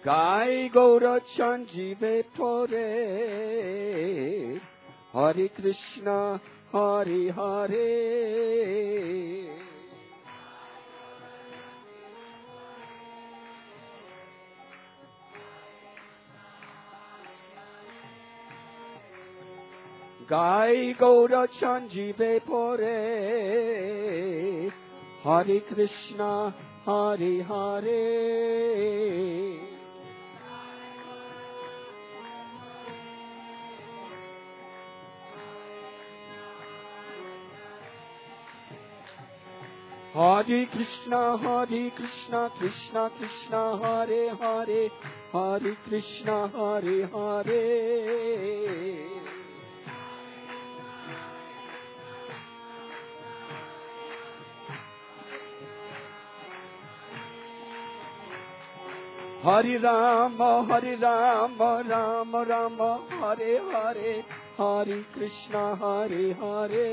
Gai Gaura Chanjive Pore Hare Krishna Hare Hare Gai Gaura Chanjive Pore Hare Krishna Hare Hare Hare Krishna, Krishna Krishna, Hare Hare, Hare Krishna, Hare Hare. Hare Rama, Rama Rama, Hare Hare, Hare Krishna, Hare Hare.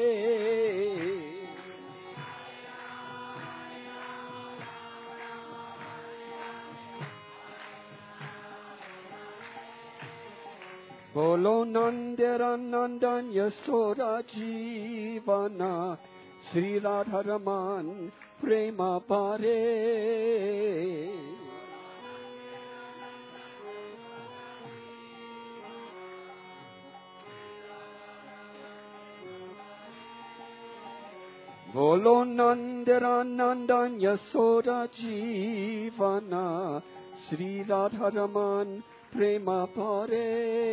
Bolo Nandanandan Yasoda Jivana Sri Radharaman Prema Pare Bolo Nandanandan Yasoda Jivana Sri Radharaman Prema Pare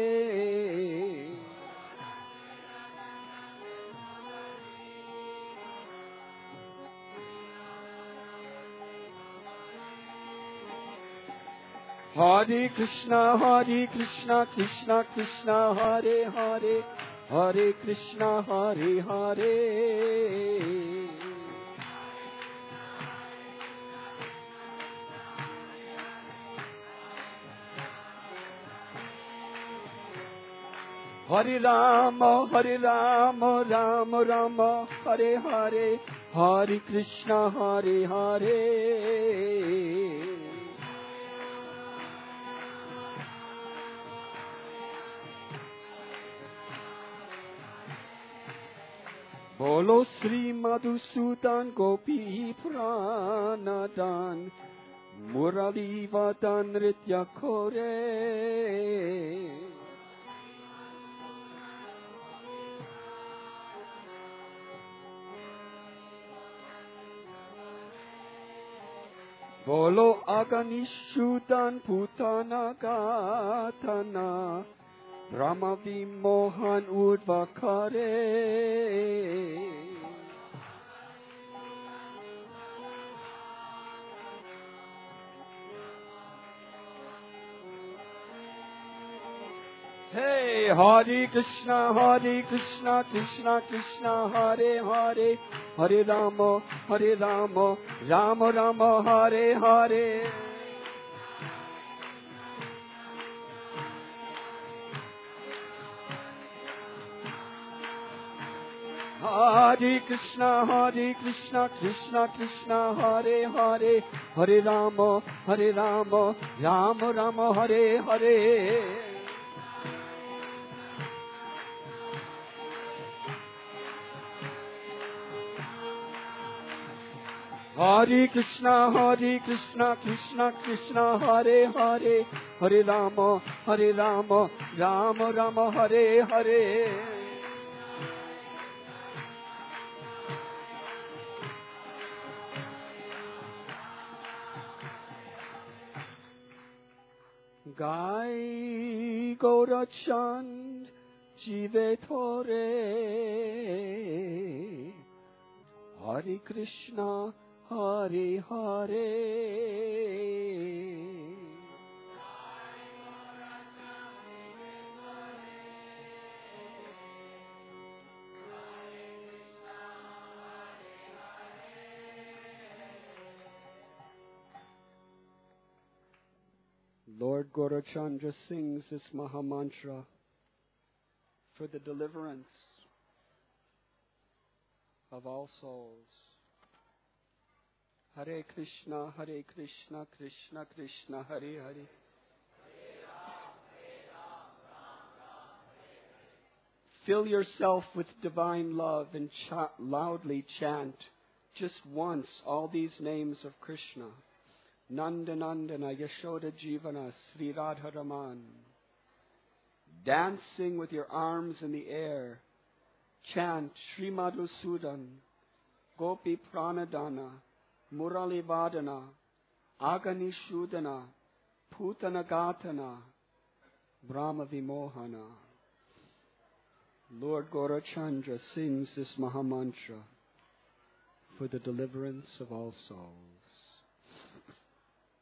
Hare Krishna, Krishna Krishna, Hare Hare, Hare Krishna, Hare Hare. Hare Rama, Rama Rama, Hare Hare, Hare Krishna, Hare Hare. Bolo Sri Madhusudan Gopi Pranadan Murali Vadan Nritya Kore. Bolo Aganishudan Putana Gatana Brahma Vimohan Udvakare. Hey, Hare Krishna, Krishna Krishna, Hare Hare, Hare Rama, Rama Rama, Hare Hare. Hare Krishna, Krishna Krishna, Hare Hare, Hare Rama, Rama Rama, Hare Hare. Hare Krishna, Krishna Krishna, Hare Hare, Hare Rama, Rama Rama, Hare Hare. Gai Gaurachand Jive Thore Hare Krishna, Hare Hare. Lord Gaurachandra sings this Mahamantra for the deliverance of all souls. Hare Krishna, Krishna Krishna, Hare Hare, Fill yourself with divine love and loudly chant just once all these names of Krishna. Nanda Nandana Yashoda Jivana Sri Radha Raman. Dancing with your arms in the air, chant Sri Madhusudan, Gopi Pranadana, Murali Vadana, Agani Shudana, Putana Gatana, Brahma Vimohana. Lord Gaurachandra sings this Mahamantra for the deliverance of all souls.